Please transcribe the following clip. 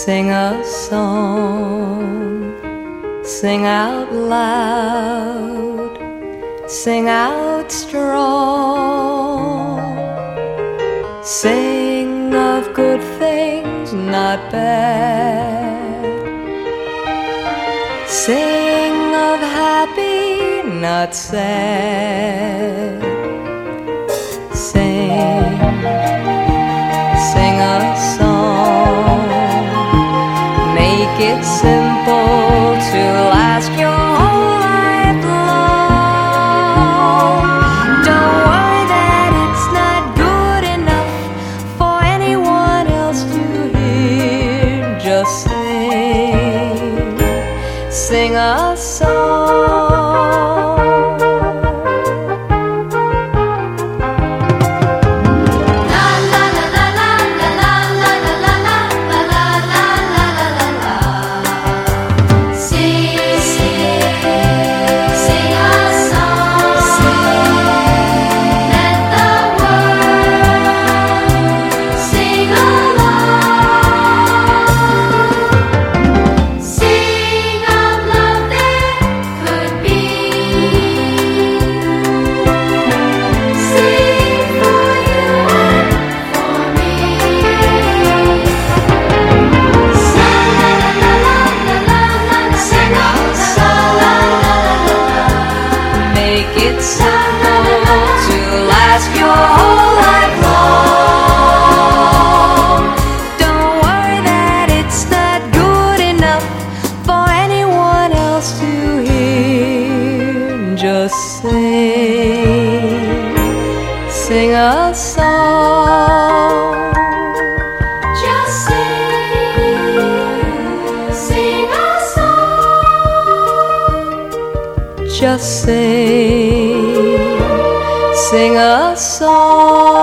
Sing a song, sing out loud, sing out strong. Sing of good things, not bad. Sing of happy, not sad. Sing a song, make it simple to last your whole life long. Don't worry that it's not good enough for anyone else to hear. Just sing a song. It's simple to last your whole life long. Don't worry that it's not good enough for anyone else to hear. Just sing a song. Just sing a song. Just sing a song.